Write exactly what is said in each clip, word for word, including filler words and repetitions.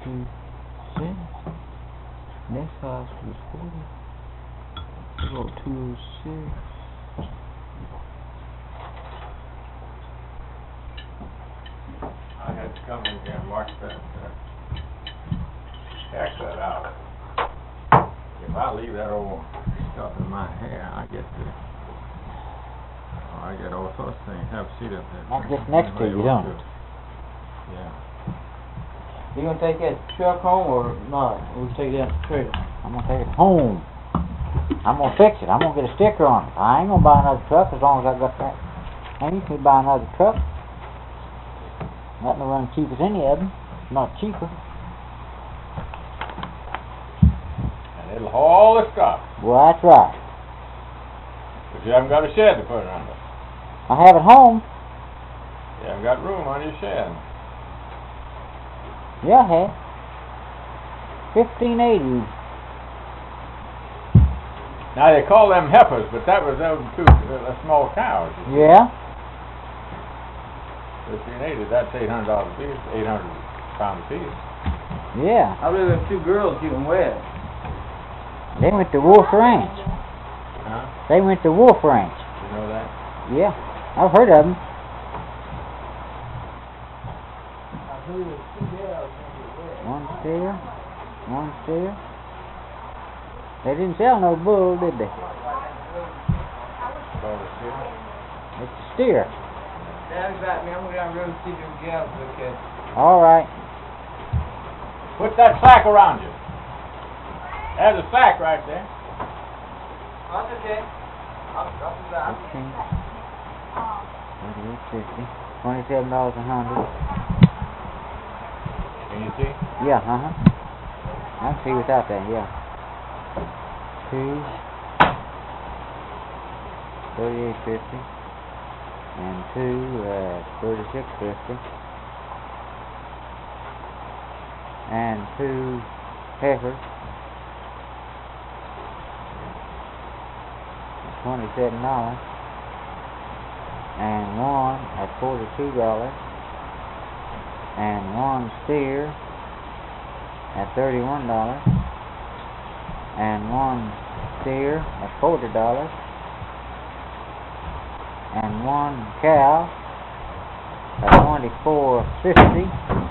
two cents. Next house was forty. Go two oh six. I had to come in here and watch that, uh, check that out. If I leave that old stuff in my hair, I get the, oh, I get all sorts of things. Have a seat up there. That gets next to you, don't it? Yeah. You gonna take that truck home or not? We'll take that trailer. I'm gonna take it home. I'm gonna fix it. I'm gonna get a sticker on it. I ain't gonna buy another truck as long as I got that. I ain't gonna buy another truck. Nothing will run cheap as any of them. Not cheaper. And it'll haul the stuff. Well, that's right. But you haven't got a shed to put it under. I have it home. You haven't got room on your shed. Yeah, I have. Fifteen eighty. Now they call them heifers, but that was them two uh, small cows. Yeah. Fifteen eighty. That's eight hundred dollars a piece. Eight hundred pounds a piece. Yeah. I believe them two girls getting wet. They went to Wolf Ranch. Huh? They went to Wolf Ranch. You know that? Yeah. I've heard of them. One steer. One steer. They didn't sell no bull, did they? Call it steer. It's a steer. Dad's got me. I'm gonna go down the road and see them gals look at. All right. Put that sack around you. There's a sack right there. That's okay. I'll drop it down. Fifteen. Thirty-eight fifty. Twenty-seven dollars a hundred. Can you see? Yeah. Uh huh. I can see without that. Yeah. Two. Thirty-eight fifty. And two. Uh, thirty-six fifty. And two heifers. Twenty-seven dollars. And one at forty-two dollars. And one steer at thirty-one dollars. And one steer at forty dollars. And one cow at twenty-four fifty.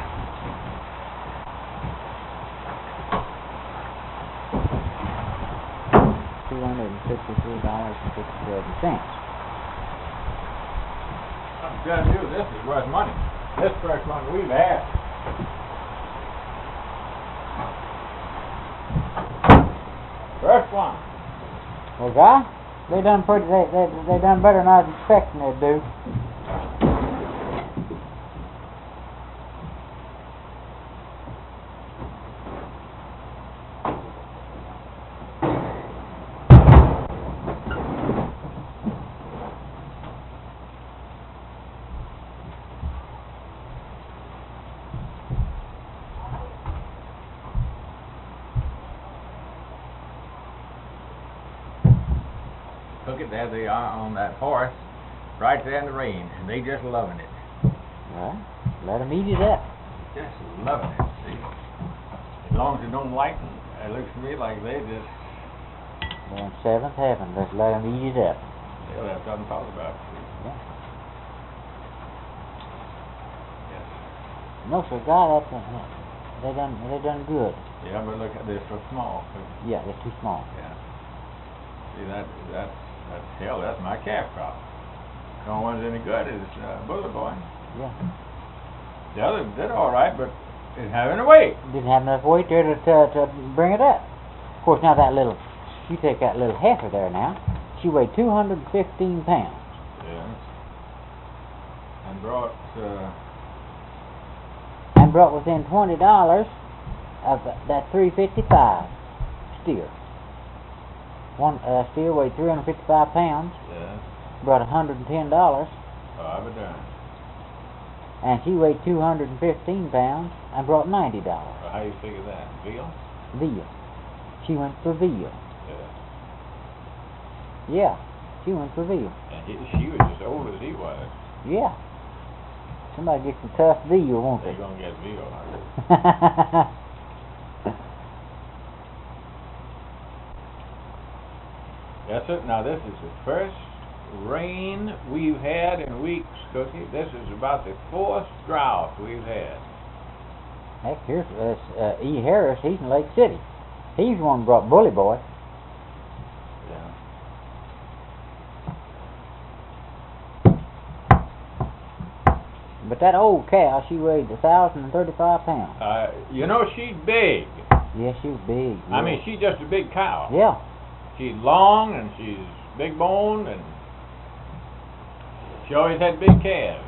Two hundred and fifty-three dollars and fifty-seven cents. I'm telling you, this is worth money. This first one we've had. First one. Well, guy, they done pretty. They they they done better than I was expecting they'd do. Look at there they are on that horse, right there in the rain, and they just loving it. Well, let them eat it up. Just loving it, see? As long as it don't lighten, it looks to me like they just... They're in seventh heaven. Let's let them eat it up. They'll have something to talk about. Yeah. Yes. No, sir, God, that's uh, they done they done good. Yeah, but look at this, so small. Yeah, they're too small. Yeah. See, that, that, that's, hell, that's my calf crop. The only one's any good is uh, Bullet Boy. Yeah. The others did all right, but didn't have any weight. Didn't have enough weight there to, to to bring it up. Of course, now that little, you take that little heifer there now. She weighed two hundred fifteen pounds. Yeah. And brought, uh, And brought within twenty dollars of that three fifty-five steer. One uh, steer weighed three hundred fifty-five pounds. yeah, Brought one hundred ten dollars. five a dime. And she weighed two hundred fifteen pounds and brought ninety dollars. Well, how you figure that? Veal? Veal. She went for veal. Yeah. Yeah, she went for veal. And he, she was as old as he was. Yeah. Somebody gets some tough veal, won't They're they? going to get veal. Aren't they? Yes, sir. Now, this is the first rain we've had in weeks, Cookie. This is about the fourth drought we've had. Heck, here's uh, uh, E. Harris. He's in Lake City. He's the one who brought Bully Boy. Yeah. But that old cow, she weighed a thousand and thirty-five pounds. Uh, you know, she's big. Yeah, she was big. I yeah. mean, she's just a big cow. Yeah. She's long and she's big boned and she always had big calves.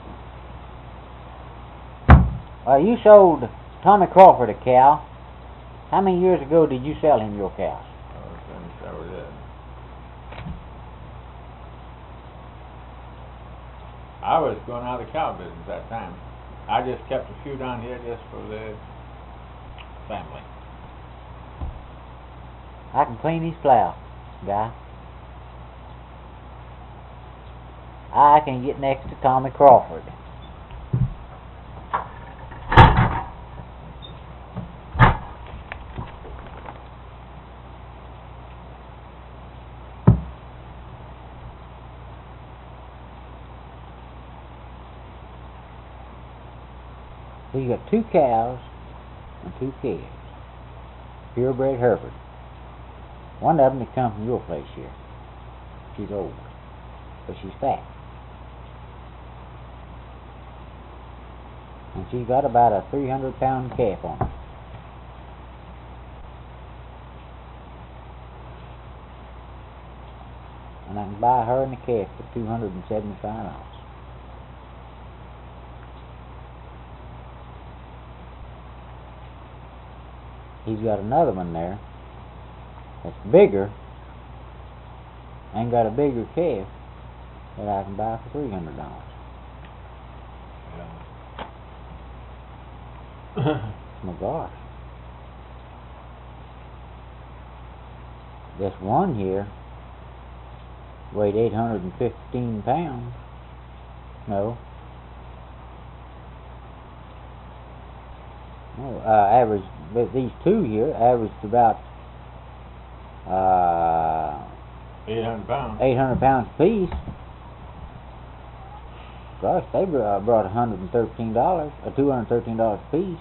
Uh, you sold Tommy Crawford a cow. How many years ago did you sell him your cows? Oh, since I was in. I was going out of the cow business that time. I just kept a few down here just for the family. I can clean his plow, guy. I can get next to Tommy Crawford. So you got two cows and two calves. Purebred Hereford. One of them that come from your place here. She's old, but she's fat. And she's got about a three hundred pound calf on her. And I can buy her and the calf for two hundred seventy-five dollars. He's got another one there that's bigger and got a bigger calf that I can buy for three hundred dollars. Yeah. My gosh. This one here weighed eight hundred fifteen pounds. No. No, uh, average, these two here averaged about uh, eight hundred pounds. eight hundred pounds apiece. Gosh, they brought, brought one hundred thirteen dollars, or two hundred thirteen dollars apiece.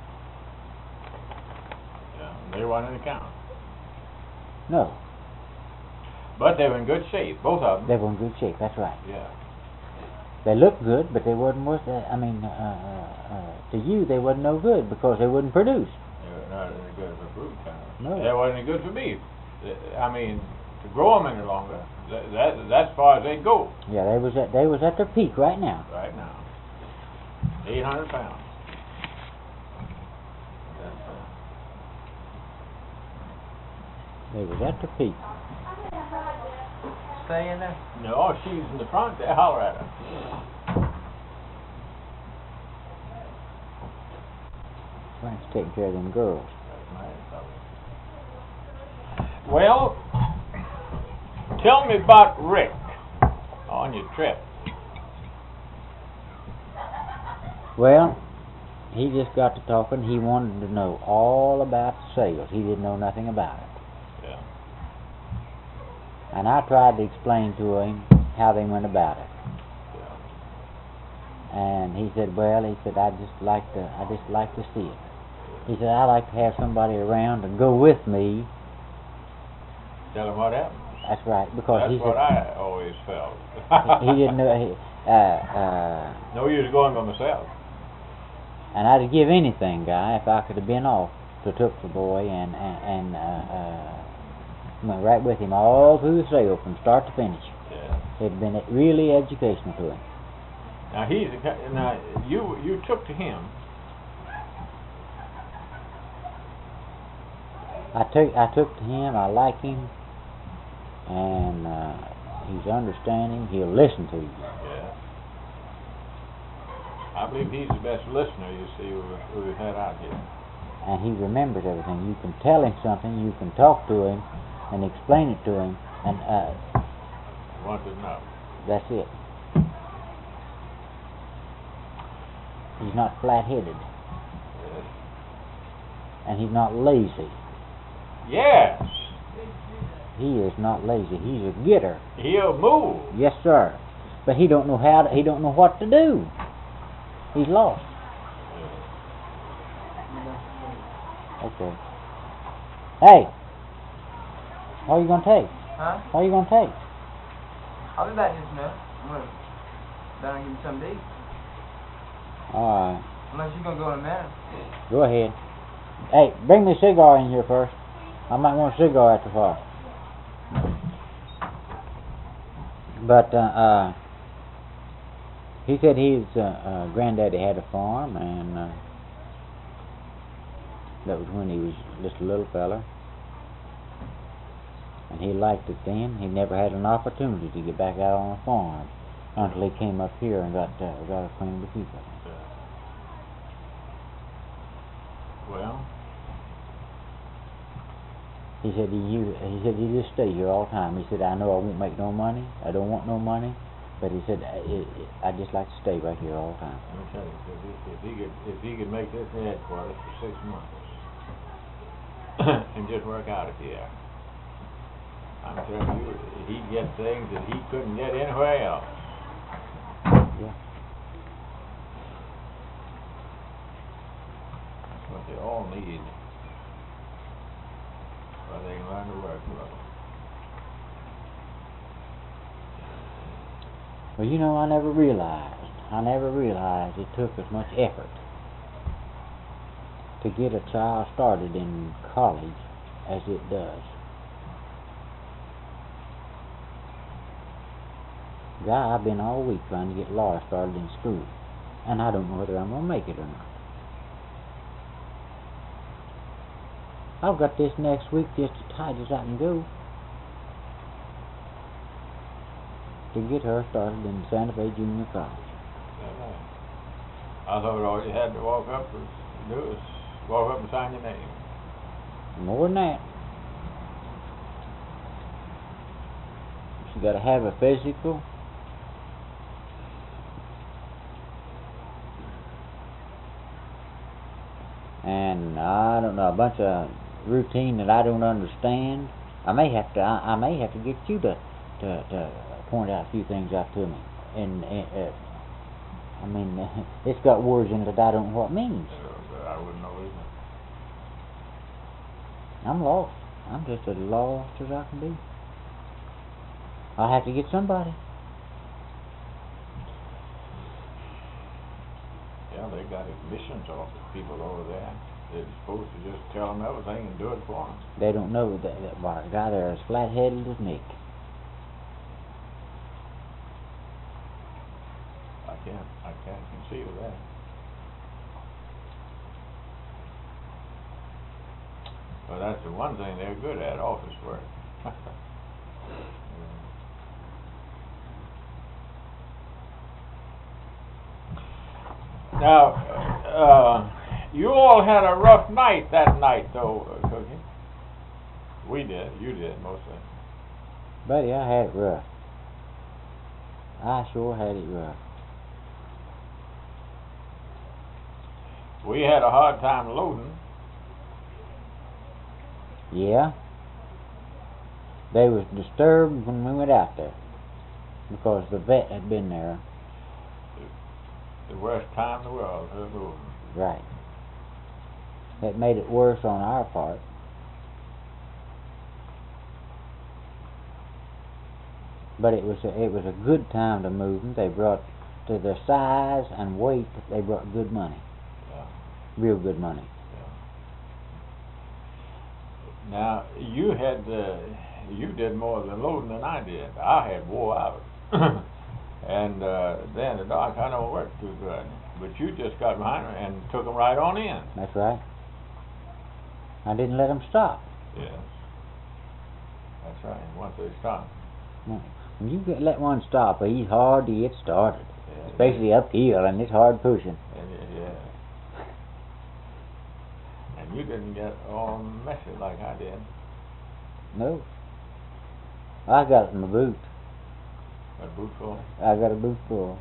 Yeah, they weren't in the count. No. But they were in good shape, both of them. They were in good shape, that's right. Yeah. They looked good, but they wasn't worth it. I mean, uh, uh, to you, they wasn't no good because they wouldn't produce. They were not any good for fruit cows. No. They wasn't any good for beef. I mean, to grow them any longer, that, that that's as far as they go Yeah, they was at they was at their peak right now. right now. eight hundred pounds. That's, uh, They was at their peak. Stay in there. no, she's in the front there. Holler at her. Frank's taking care of them girls. Well, tell me about Rick on your trip. Well, he just got to talking. He wanted to know all about the sales. He didn't know nothing about it. Yeah. And I tried to explain to him how they went about it. Yeah. And he said, well, he said, I just like to, I just like to see it. He said, I like to have somebody around to go with me. Tell him what happened. That's right, because That's he what said I always felt. he, he didn't know. He, uh, uh, No use going by myself. and I'd give anything, guy, if I could have been off to took the boy and and, and uh, uh, went right with him all through the sale from start to finish. Yeah. It'd been really educational to him. Now he's a, ki- now you you took to him. I took I took to him. I like him, and uh, he's understanding. He'll listen to you. Yeah. I believe he's the best listener you see who who we've had out here. And he remembers everything. You can tell him something. You can talk to him, and explain it to him, and uh, Want to know. that's it. He's not flat-headed, Yes. and he's not lazy. Yes. he is not lazy. He's a getter. He'll move. Yes, sir. But he don't know how to, he don't know what to do. He's lost. Okay. Hey, what are you gonna take? Huh? What are you gonna take? I'll be back in just a minute. I'm gonna down and give me something to eat. All right. Unless you're gonna go in a minute. Go ahead. Hey, bring me a cigar in here first. I might want a cigar after far. But uh, uh, he said his uh, uh, granddaddy had a farm, and uh, that was when he was just a little feller. And he liked it then. He never had an opportunity to get back out on a farm until he came up here and got uh, got acquainted with people. Well, He said he you he said he just stay here all the time. He said I know I won't make no money. I don't want no money, but he said I, it, it, I just like to stay right here all the time. let me tell you, if he, if he could, if he could make this headquarters for six months and just work out of here, I'm telling you, he'd get things that he couldn't get anywhere else. Yeah. That's what they all need. Well, they can learn to work well. Well, you know, I never realized, I never realized it took as much effort to get a child started in college as it does. Guy, I've been all week trying to get Laura started in school, and I don't know whether I'm going to make it or not. I've got this next week just as tight as I can go to get her started in Santa Fe Junior College. I thought all you had to walk up and do is walk up and sign your name. More than that. She got to have a physical. And I don't know, a bunch of routine that I don't understand. I may have to. I, I may have to get you to, to to point out a few things out to me. And, and uh, I mean, it's got words in it that I don't know what it means. Uh, I wouldn't know either. I'm lost. I'm just as lost as I can be. I'll have to get somebody. Yeah, they got admissions office people over there. They're supposed to just tell them everything and do it for them. They don't know that, that well, a guy there is flat-headed as Nick. I can't, I can't conceive of that. Well, that's the one thing they're good at, office work. Now, uh, you all had a rough night that night, though, uh, Cookie. We did. You did, mostly. Buddy, I had it rough. I sure had it rough. We had a hard time loading. Yeah. They was disturbed when we went out there because the vet had been there. The worst time in the world for loading. Right. That made it worse on our part. But it was a, it was a good time to move them. They brought, to their size and weight, they brought good money. Yeah. Real good money. Yeah. Now, you had, uh, you did more than loading than I did. I had wore out. And uh, then the doc, I don't work too good. But you just got behind them and took them right on in. That's right. I didn't let them stop. Yes. That's right. Once they stop. No. When you get, let one stop, he's hard to get started. Yeah, Especially uphill, and it's hard pushing. And, yeah. And you didn't get all messy like I did. No. I got it in my boot. Got a boot full? I got a boot full.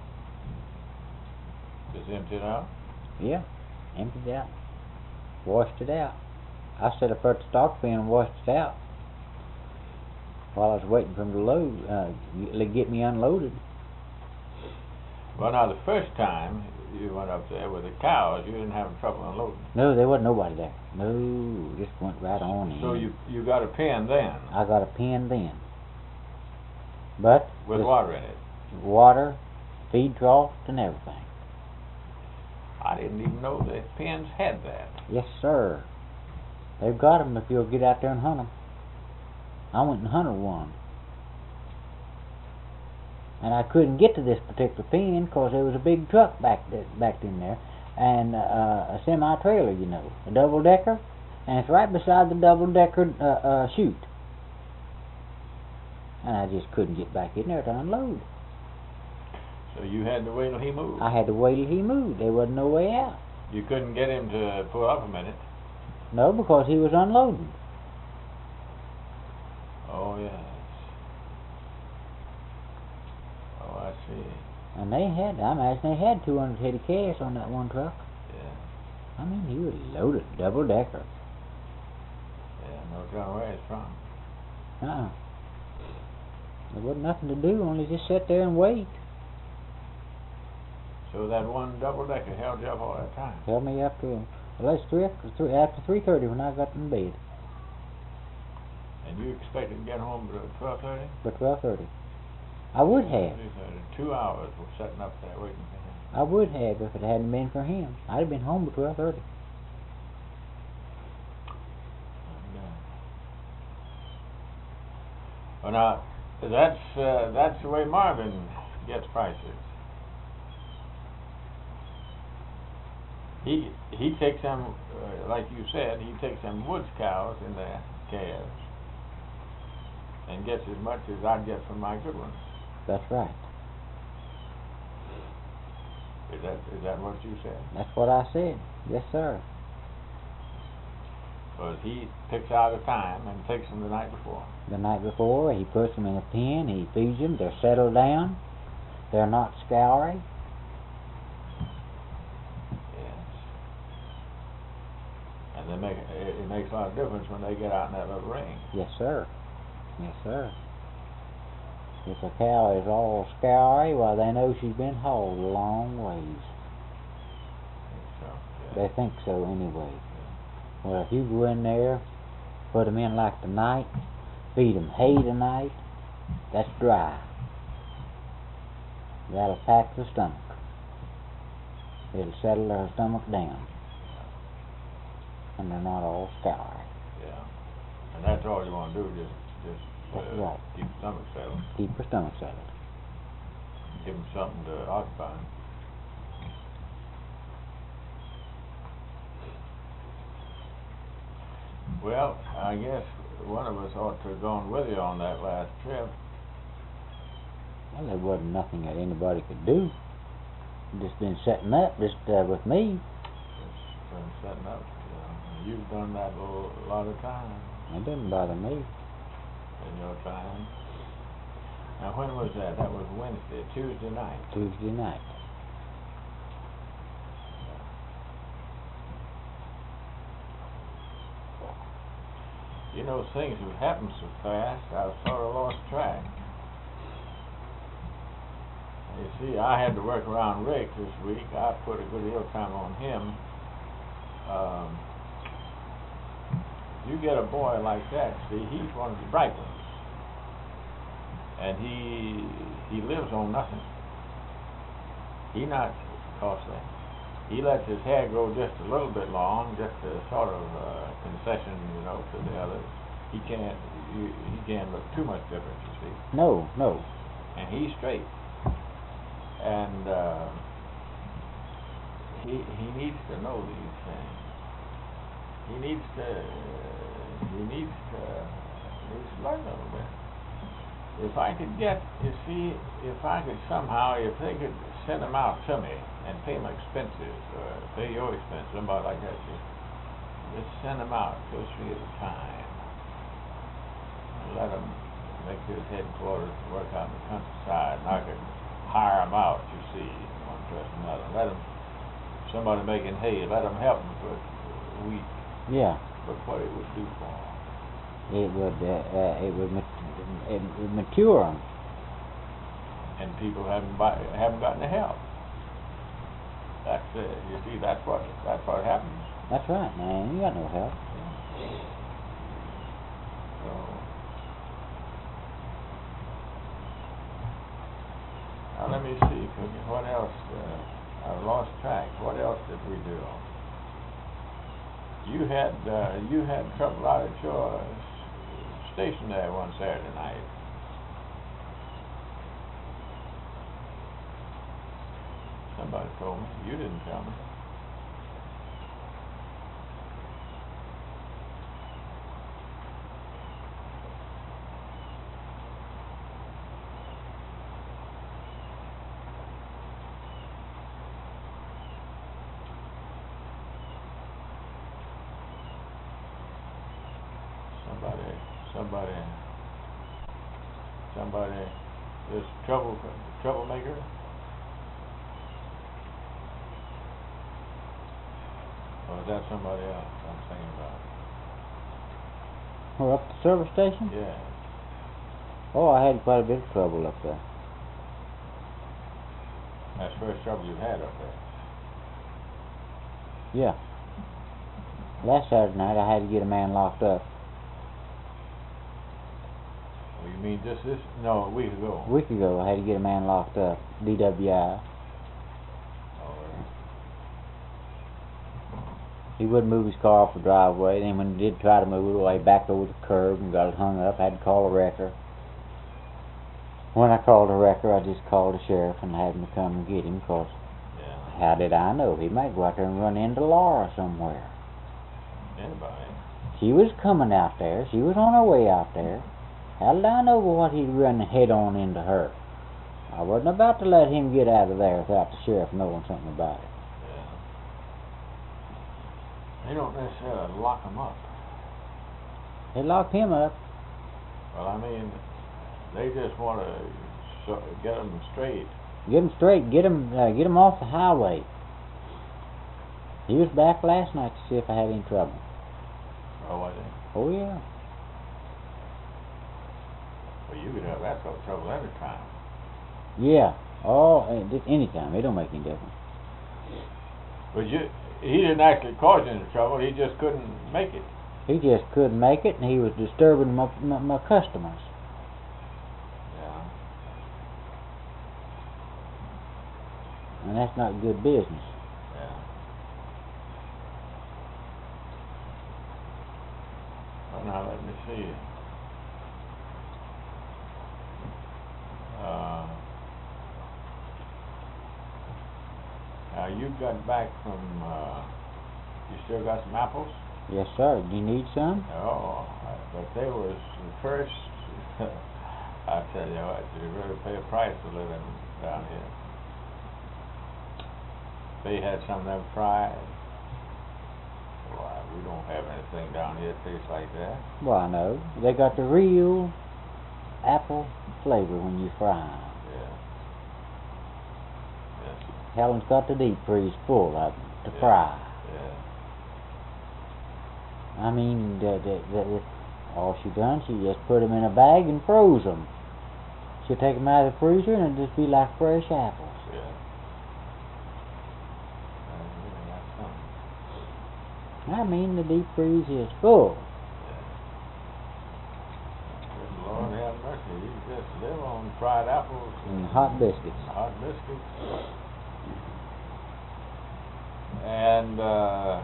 Just empty it out? Yeah. Emptied it out. Washed it out. I set up at the stock bin and washed it out. while I was waiting for him to load, uh, get get me unloaded. Well, now the first time you went up there with the cows, you didn't have trouble unloading. No, there wasn't nobody there. No, just went right on in. So you you got a pen then? I got a pen then. But with this- water in it. water, feed trough, and everything. I didn't even know that pens had that. Yes, sir. They've got 'em if you'll get out there and hunt 'em. I went and hunted one. And I couldn't get to this particular pen because there was a big truck back th- back in there, and uh, a semi-trailer, you know, a double-decker, and it's right beside the double-decker uh, uh, chute. And I just couldn't get back in there to unload. So you had to wait till he moved. I had to wait till he moved. There wasn't no way out. You couldn't get him to pull up a minute. No, because he was unloading. Oh, yes. Oh, I see. And they had, I imagine they had two hundred head of cash on that one truck. Yeah. I mean, he was loaded, double-decker. Yeah, no telling where it's from. Uh-uh. There wasn't nothing to do, only just sit there and wait. So that one double-decker held you up all that time? Held me up to, well, it's three, three, after three thirty when I got in bed. And you expected to get home at twelve thirty? By twelve thirty. I would have. Two hours we're setting up there waiting for him. I would have if it hadn't been for him. I'd have been home by twelve thirty. Well, now, that's, uh, that's the way Marvin gets prices. He he takes them, uh, like you said, he takes them woods cows in there, calves, and gets as much as I'd get from my good ones. That's right. Is that is that what you said? That's what I said. Yes, sir. Because he picks out a time and takes them the night before. The night before, he puts them in a pen, he feeds them, they're settled down, they're not scoury. Yes. And they make it, it makes a lot of difference when they get out in that little ring. Yes, sir. Yes, sir. If a cow is all scoury, well, they know she's been hauled a long ways. So, yeah. They think so anyway. Well, if you go in there, put them in like tonight, feed them hay tonight, that's dry. That'll pack the stomach. It'll settle their stomach down. And they're not all scoury. Yeah. And that's all you want to do, just just That's uh, right. keep the stomach settled. Keep her stomach settled. Give them something to occupy 'em. Well, I guess one of us ought to have gone with you on that last trip. Well, there wasn't nothing that anybody could do. Just been setting up, just uh, with me. Just been setting up. You know. You've done that a little- a lot of times It doesn't bother me. in your time. Now, when was that? That was Wednesday, Tuesday night. Tuesday night. You know, things have happened so fast, I've sort of lost track. You see, I had to work around Rick this week. I put a good deal of time on him. Um, you get a boy like that, see, he's one of the bright ones. And he he lives on nothing. He not costly. He lets his hair grow just a little bit long, just a sort of uh, concession, you know, to the others. He can't he, he can't look too much different, you see. No, no. And he's straight. And uh, he he needs to know these things. He needs to he needs to needs to learn a little bit. If I could get, you see, if I could somehow, if they could send them out to me and pay my expenses, or pay your expenses, somebody like that, just, just send them out, two or three at a time. Let them make his headquarters work out in the countryside, and I could hire them out, you see, one person another. Let them, somebody making hay, let them help them for a week. Yeah. Look what it would do for them. It would, uh, uh, it would, mat- it would mature them. and people haven't buy, haven't gotten the help. That's uh, you see, that's what that's what happens. That's right, man. You got no help. So, now let me see. could you- What else? Uh, I've lost track. What else did we do? You had uh, you had trouble out at your s- station there one Saturday night. Somebody told me. You didn't tell me. Somebody, somebody, somebody, this trouble troublemaker. Or is that somebody else I'm thinking about? We're up at the service station? Yeah. Oh, I had quite a bit of trouble up there. That's the first trouble you've had up there. Yeah. Last Saturday night, I had to get a man locked up. Oh, you mean just this? No, a week ago. A week ago, I had to get a man locked up. D W I. Oh, yeah. He wouldn't move his car off the driveway. Then when he did try to move it, well, he backed over the curb and got it hung up. I had to call a wrecker. When I called a wrecker, I just called the sheriff and had him to come and get him, because Yeah. how did I know? He might go out there and run into Laura somewhere. Anybody? She was coming out there. She was on her way out there. How did I know what he'd run head on into her? I wasn't about to let him get out of there without the sheriff knowing something about it. Yeah. They don't necessarily lock them up. They locked him up. Well, I mean, they just want to so, get them straight. Get him straight. Get him, uh, get him off the highway. He was back last night to see if I had any trouble. Oh, I think. Oh, yeah. Well, you could have that sort of trouble every time. Yeah. Oh, uh, just any time. It don't make any difference. But you, he didn't actually cause you any trouble. He just couldn't make it. He just couldn't make it, and he was disturbing my, my, my customers. Yeah. And that's not good business. Yeah. Well, now let me see. Uh, now you got back from. Uh, you still got some apples? Yes, sir. Do you need some? Oh, but they was the first. I tell you what, you really pay a price to live in down here. They had some of them fried. Why, we don't have anything down here that tastes like that. Well, I know. They got the real apple flavor when you fry them. Yeah. Yes. Helen's got the deep freeze full of them to Yeah. fry. Yeah. I mean, the, the, the, the, all she done, she just put them in a bag and froze them. She'll take them out of the freezer and it'll just be like fresh apples. Yeah. Uh, really, that's something. I mean, the deep freeze is full. Good Lord have mercy. You just live on fried apples And hot biscuits. hot biscuits. And uh,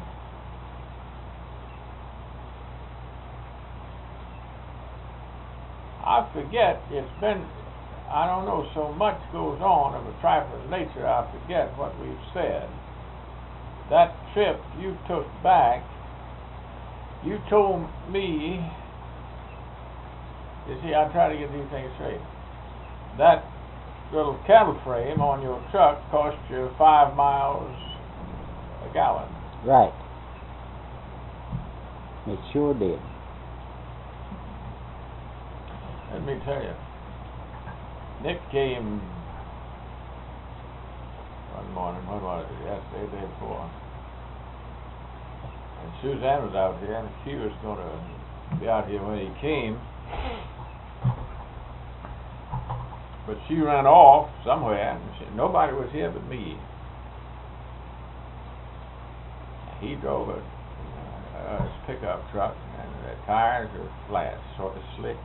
I forget, it's been, I don't know, so much goes on of a trifling nature, I forget what we've said. That trip you took back, you told me, you see, I try to get these things straight. That little cattle frame on your truck cost you five miles a gallon. Right. It sure did. Let me tell you, Nick came one morning, what was it, yesterday, day before, and Suzanne was out here, and she was going to be out here when he came. But she ran off somewhere, and she, nobody was here but me. He drove a uh, pickup truck, and the tires were flat, sort of slick.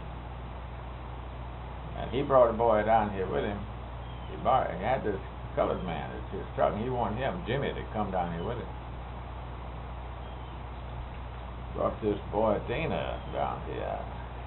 And he brought a boy down here with him. He, brought, he had this colored man at his truck, and he wanted him, Jimmy, to come down here with him. Brought this boy Dana down here.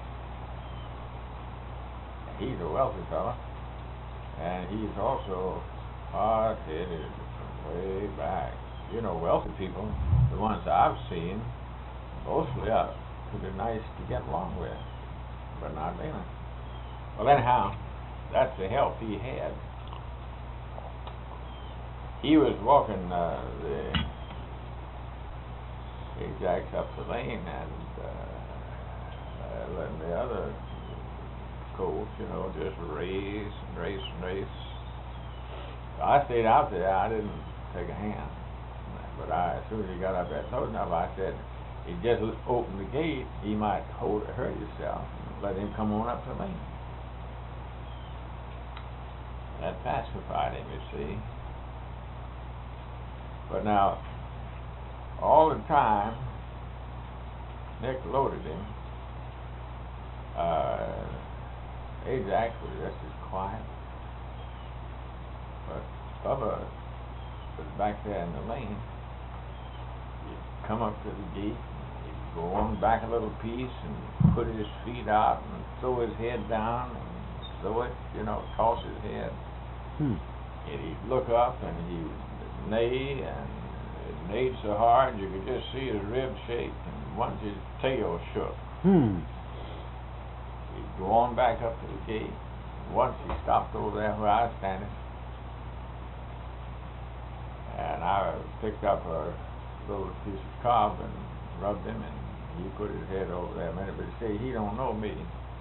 He's a wealthy fella, and he's also hard-headed from way back. You know, wealthy people, the ones I've seen, mostly are pretty nice to get along with, but not Dana. Well, anyhow, that's the help he had. He was walking uh, the Ajax up the lane, and uh, letting the other coach, you know, just race and race and race. I stayed out there. I didn't take a hand. But I, as soon as he got up there close enough, I said, he just opened the gate, he might hold it, hurt himself, and let him come on up the lane. That pacified him, you see. But now, all the time, Nick loaded him. Uh, Ajax was just as quiet. But Bubba was back there in the lane. He'd come up to the gate, he'd go on back a little piece and put his feet out and throw his head down and throw it, you know, toss his head. Hmm. And he'd look up and he'd neigh, and it neighed so hard you could just see his ribs shake, and once his tail shook. Hmm. He'd go on back up to the gate. Once he stopped over there where I was standing, and I picked up a little piece of cob and rubbed him, and he put his head over there a minute, but he said he don't know me.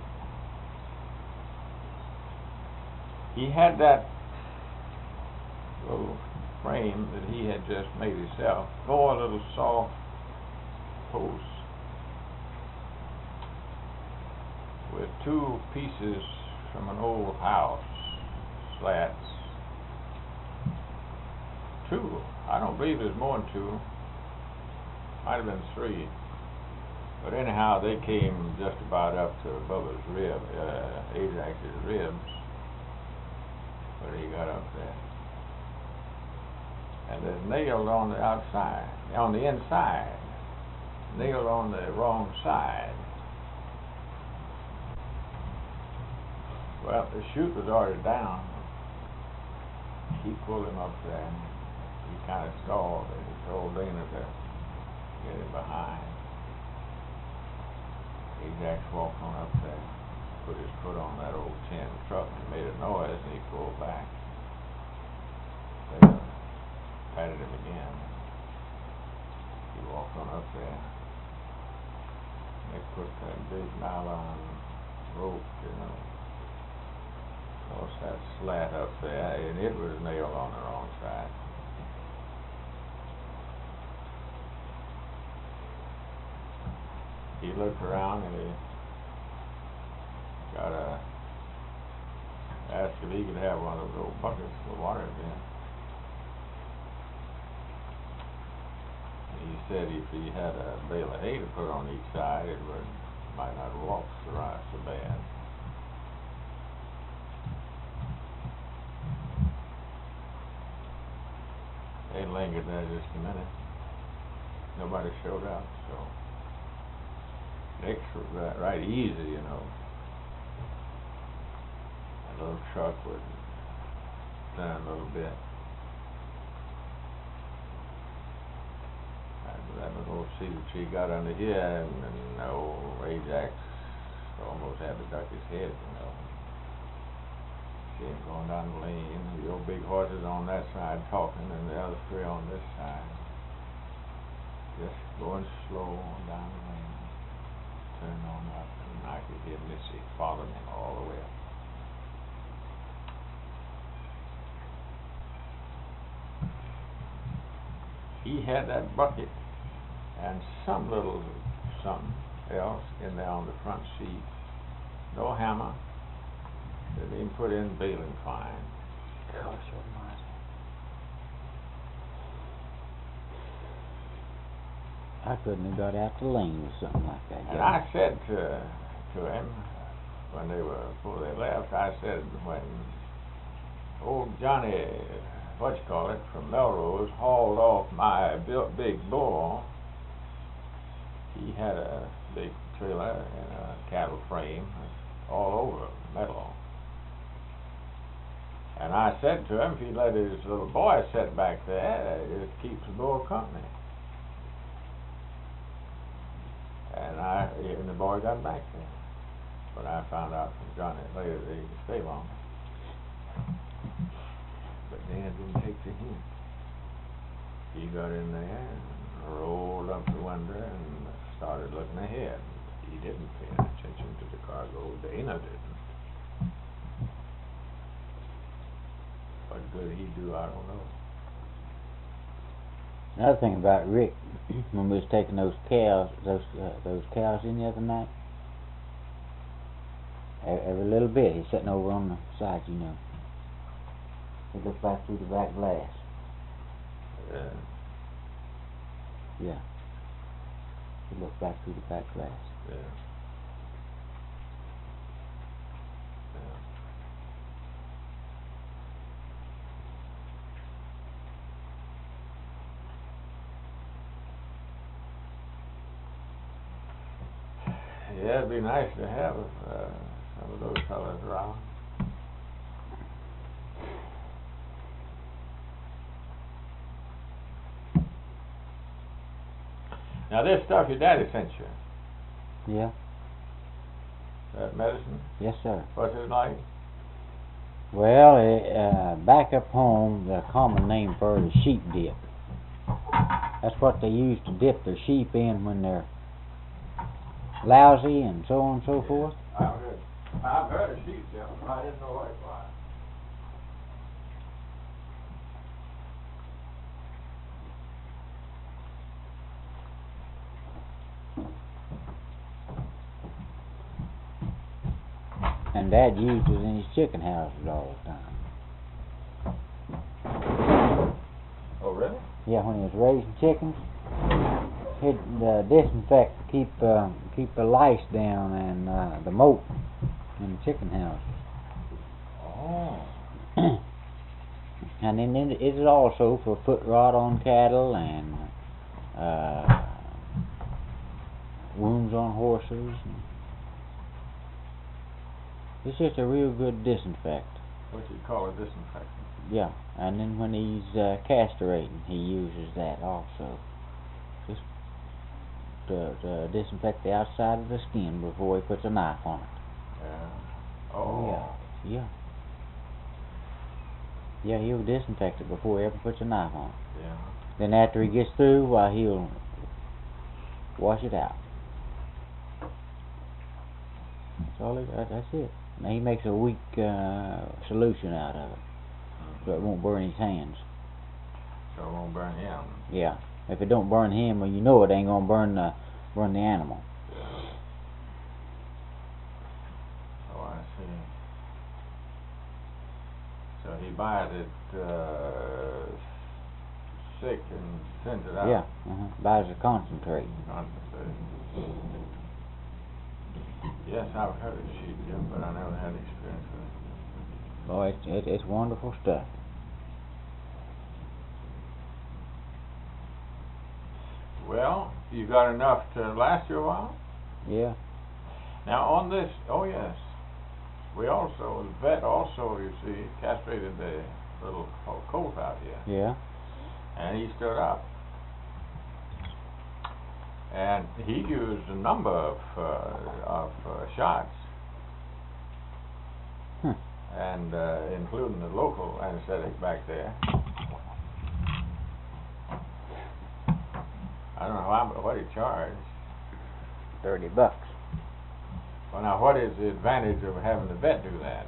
He had that little frame that he had just made himself, four little soft posts with two pieces from an old house, slats. Two. I don't believe there's more than two. Might have been three. But anyhow, they came just about up to Bubba's rib, uh, Ajax's ribs, when he got up there. And they're nailed on the outside, on the inside, nailed on the wrong side. Well, the chute was already down. He pulled him up there, and he kind of stalled, and he told Dana to get him behind. Ajax walked on up there, put his foot on that old tin truck, and made a noise, and he pulled back. Dana patted him again. He walked on up there. They put that big nylon rope, you know, across that slat up there, and it was nailed on the wrong side. He looked around and he got a, asked if he could have one of those old buckets for water in. He said if he had a bale of hay to put on each side, it would might not walk so right so bad. They lingered there just a minute. Nobody showed up, so Nick's right, right easy, you know. That little truck would turn a little bit. That little cedar tree got under here, and, and old Ajax almost had to duck his head, you know. See him going down the lane, the old big horses on that side talking, and the other three on this side. Just going slow on down the lane, turning on up, and I could hear Missy following him all the way up. He had that bucket and some little something else in there on the front seat. No hammer. Didn't even put in baling twine. Gosh almighty. I couldn't have got out the lane with something like that. And I said to to him when they were before they left, I said when old Johnny, what you call it, from Melrose hauled off my built big bull, he had a big trailer and a cattle frame all over metal. And I said to him, if he let his little boy sit back there, it keeps the bull company. And I, and the boy got back there. But I found out from Johnny later that he could stay longer. But Dan didn't take the hint. He got in there and rolled up the window and started looking ahead. He didn't pay attention to the cargo. Dana didn't. What good he do, I don't know. Another thing about Rick, when we was taking those cows, those uh, those cows in the other night, every, every little bit, he's sitting over on the side, you know. He looked back through the back glass. Yeah. Yeah. He looked back through the back glass. Yeah. Yeah. Yeah, it'd be nice to have uh, some of those fellas around. Now this stuff your daddy sent you, Yeah. that medicine, Yes, sir. what's it like? Well, it, uh, back up home, the common name for it is sheep dip. That's what they use to dip their sheep in when they're lousy and so on and so forth. I've heard, I've heard of sheep dip, but I didn't know what it was. And Dad used it in his chicken houses all the time. Oh, really? Yeah, when he was raising chickens, he'd uh, disinfect to keep uh, keep the lice down and uh, the moat in the chicken houses. Oh. And then it is also for foot rot on cattle and uh, wounds on horses. It's just a real good disinfect. What you call a disinfectant? Yeah, and then when he's uh, castrating, he uses that also. Just to, to disinfect the outside of the skin before he puts a knife on it. Yeah. Oh. Yeah. Yeah. Yeah, he'll disinfect it before he ever puts a knife on it. Yeah. Then after he gets through, why, he'll wash it out. That's all he, that, that's it. Now he makes a weak uh, solution out of it, so it won't burn his hands. So it won't burn him. Yeah. If it don't burn him, well, you know it ain't gonna burn the burn the animal. Yeah. Oh, I see. So he buys it uh, sick and sends it out. Yeah. Uh-huh. Buys a concentrate. Concentrate. Yes, I've heard of sheep dip, but I never had experience with it. Oh, it's it, it's wonderful stuff. Well, you got enough to last you a while? Yeah. Now on this, oh yes, we also, the vet also, you see, castrated the little colt out here. Yeah. And he stood up. And he used a number of, uh, of uh, shots. Hmm. And uh, including the local anesthetic back there. I don't know how, what he charged. Thirty bucks. Well, now, what is the advantage of having the vet do that?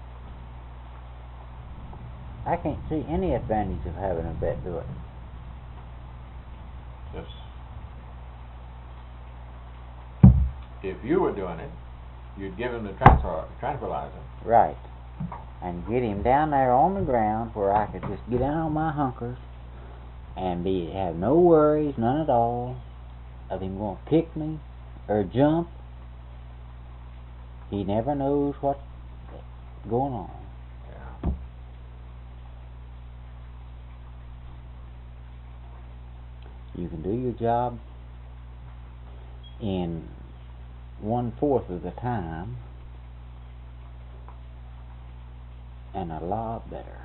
I can't see any advantage of having a vet do it. Just if you were doing it, you'd give him the transfer, tranquilizer. Right. And get him down there on the ground where I could just get down on my hunkers and be have no worries, none at all, of him going to kick me or jump. He never knows what's going on. Yeah. You can do your job in one-fourth of the time and a lot better.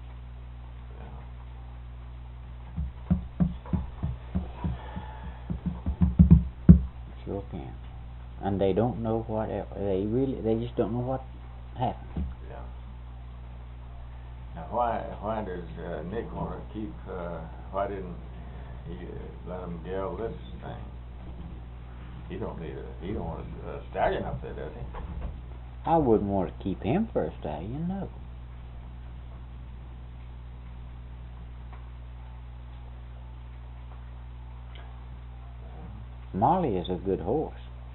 Sure can. And they don't know what el- they really they just don't know what happened. Yeah. Now why why does uh, Nick want to keep? Uh, why didn't he uh, let him gel this thing? He don't need a he don't want a, a stallion up there, does he? I wouldn't want to keep him for a stallion, no. Molly is a good horse,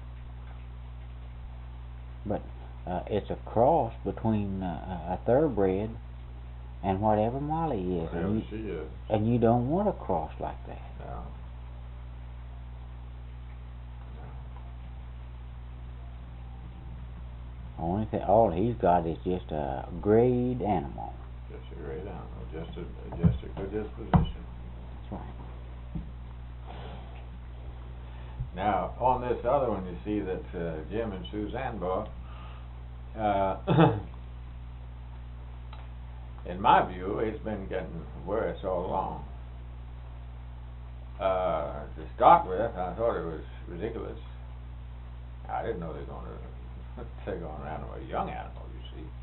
but uh, it's a cross between uh, a thoroughbred and whatever Molly is, Whatever and you, she is. and you don't want a cross like that. No. Only thing, all he's got is just a grade animal. Just a great animal, just a just a good disposition. That's right. Now, on this other one, you see that uh, Jim and Suzanne bought. Uh, in my view, it's been getting worse all along. Uh, to start with, I thought it was ridiculous. I didn't know they were going to take on an animal, a young animal, you see.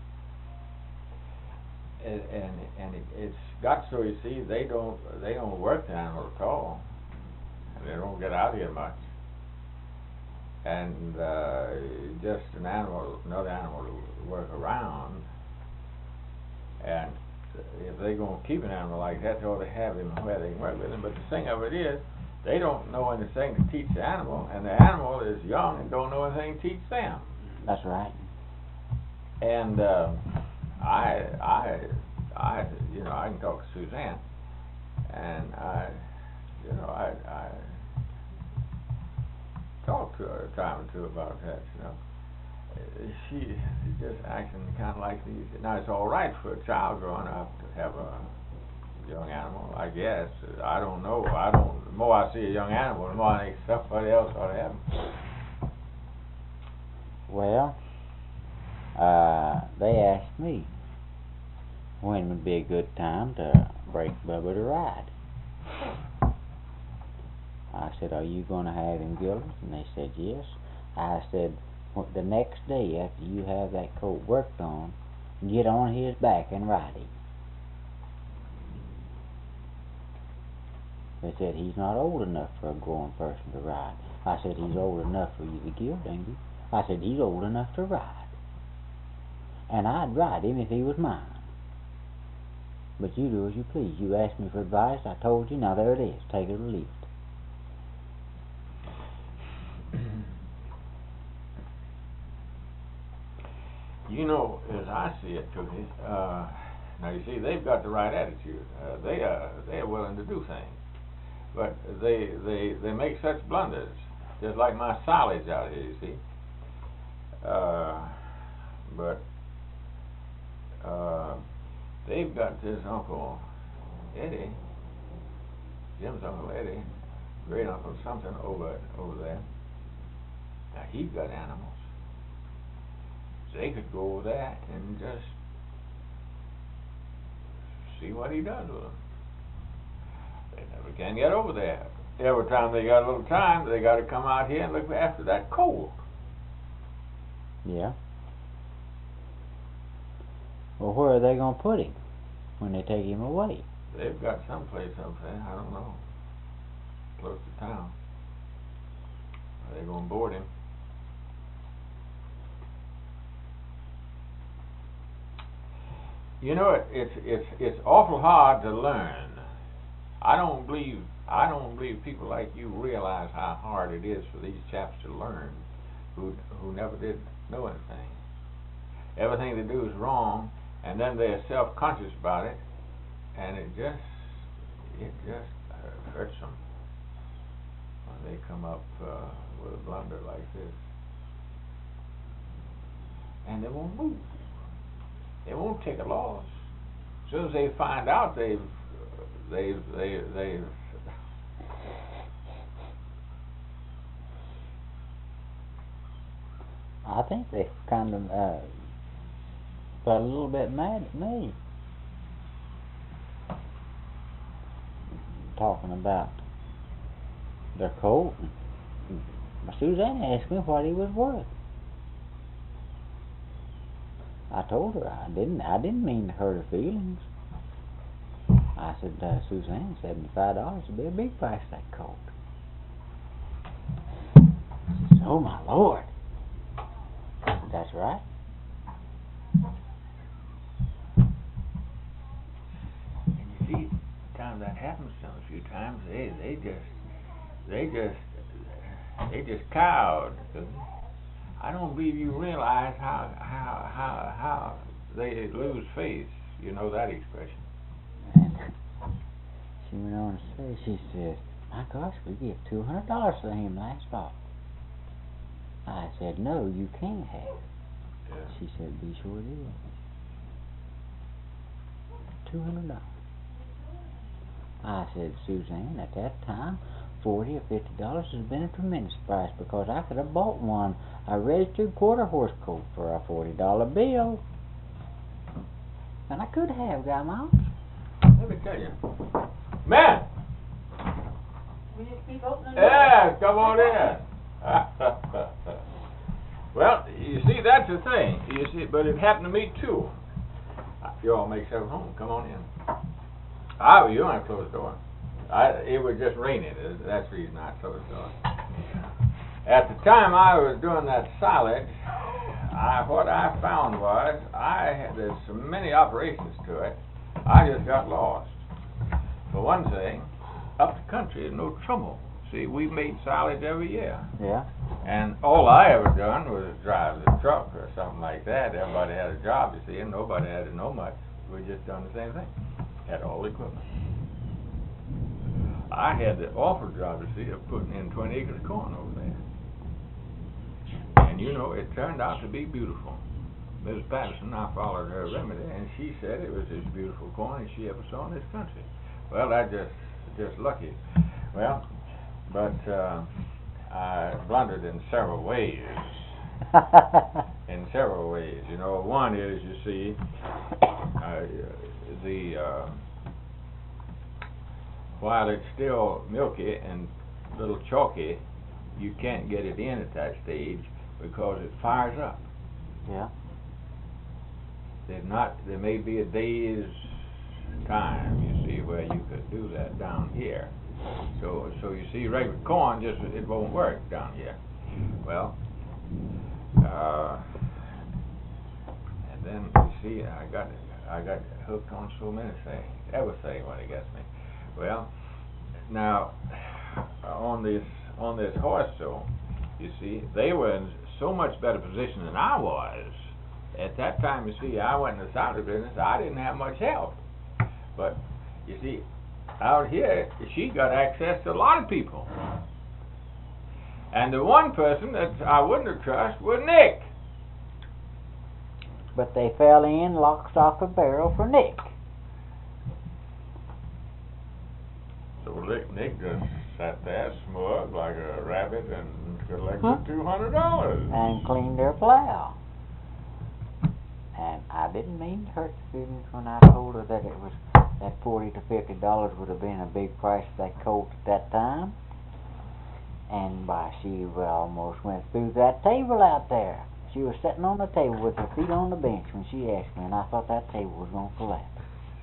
And and, and it, it's got so, you see, they don't they don't work the animal at all. They don't get out here much, and uh, just an animal, another animal to work around. And if they're going to keep an animal like that, they ought to have him where they can work with him. But the thing of it is, they don't know anything to teach the animal, and the animal is young and don't know anything to teach them. That's right. And uh, I, I, I, you know, I can talk to Suzanne, and I. You know, I, I talked to her a time or two about that, you know. She is just acting kind of like these. Now, it's all right for a child growing up to have a young animal, I guess. I don't know. I don't. The more I see a young animal, the more I think somebody else ought to have them. Well, uh, they asked me when would be a good time to break Bubba to ride. I said, are you going to have him gelded? And they said, yes. I said, well, the next day after you have that colt worked on, get on his back and ride him. They said, he's not old enough for a grown person to ride. I said, he's old enough for you to gild, ain't he? I said, he's old enough to ride. And I'd ride him if he was mine. But you do as you please. You asked me for advice, I told you, now there it is. Take it or leave it. You know, as I see it, Cookie, uh, now you see, they've got the right attitude. Uh, they are they are willing to do things, but they they they make such blunders, just like my solids out here. You see, uh, but uh, they've got this Uncle Eddie, Jim's Uncle Eddie, great uncle something over over there. Now he's got animals. They could go over there and just see what he does with them. They never can get over there. Every time they got a little time, they got to come out here and look after that colt. Yeah. Well, where are they going to put him when they take him away? They've got some place up there, I don't know, close to town. Are they going to board him? You know, it, it's it's it's awful hard to learn. I don't believe I don't believe people like you realize how hard it is for these chaps to learn. who who never did know anything. Everything they do is wrong, and then they're self-conscious about it, and it just it just uh, hurts them when they come up uh, with a blunder like this, and they won't move. They won't take a loss. As soon as they find out they've they've they they've I think they kind of uh, got a little bit mad at me. Talking about their coat. And Suzanne asked me what he was worth. I told her I didn't I didn't mean to hurt her feelings. I said, uh, Suzanne, seventy-five dollars would be a big price for that coat. She said, oh my Lord. I said, that's right. And you see, times that happens to them a few times, they they just they just they just cowed. I don't believe you realize how how how how they lose faith. You know that expression. And she went on to say, she said, my gosh, we give two hundred dollars for him last fall. I said, no, you can't have. Yeah. She said, be sure it is. two hundred dollars. I said, Suzanne, at that time, forty or fifty dollars has been a tremendous price, because I could have bought one, a registered quarter horse coat for a forty dollar bill. And I could have, Grandma. Let me tell you, man. We just keep opening Yeah, come on in. Well, you see, that's the thing. You see, but it happened to me too. You all make yourself home. Come on in. I, you don't have to close the door. I, it was just raining. That's the reason I closed the door. At the time I was doing that solid, I, what I found was I had, there's so many operations to it. I just got lost. For one thing, up the country is no trouble. See, we made solids every year. Yeah. And all I ever done was drive the truck or something like that. Everybody had a job, you see, and nobody had to know much. We just done the same thing. Had all the equipment. I had the awful job, you see, of putting in twenty acres of corn over there. And you know, it turned out to be beautiful. Missus Patterson, I followed her remedy, and she said it was as beautiful corn as she ever saw in this country. Well, that just just lucky. Well, but uh, I blundered in several ways. in several ways, you know. One is, you see, uh, the uh, while it's still milky and a little chalky, you can't get it in at that stage because it fires up. Yeah. There's not. There may be a day's time, you see, where you could do that down here. So, so you see, regular corn just it won't work down here. Well, uh, and then you see, I got I got hooked on so many things, everything when it gets me. Well, now on this on this horse show, you see, they were in so much better position than I was. At that time, you see, I went in the saddle business. I didn't have much help, but you see, out here, she got access to a lot of people. And the one person that I wouldn't have trusted was Nick. But they fell in lock, stock, and barrel for Nick. So Nick, Nick just sat there smug like a rabbit and collected Huh? two hundred dollars. And cleaned their plow. And I didn't mean to hurt the feelings when I told her that it was that forty to fifty dollars would have been a big price for that coat at that time. And why, she almost went through that table out there. She was sitting on the table with her feet on the bench when she asked me, and I thought that table was going to collapse.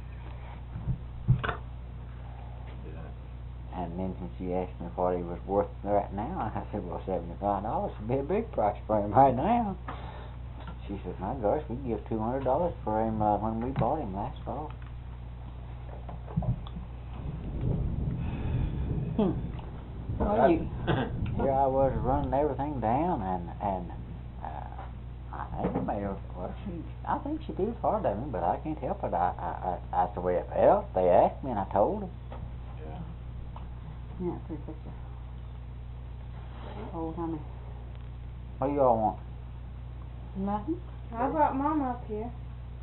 And then when she asked me what he was worth right now, I said, well, seventy-five dollars would be a big price for him right now. She said, my gosh, we give two hundred dollars for him uh, when we bought him last fall. Hmm. Well, you, here I was running everything down, and and uh, I think it may have, well, she, I think she feels hard at me, but I can't help it. I, I, I, that's the way it felt. They asked me, and I told them. Yeah. Yeah, pretty picture. Old honey. What do y'all want? Nothing. I brought Mama up here.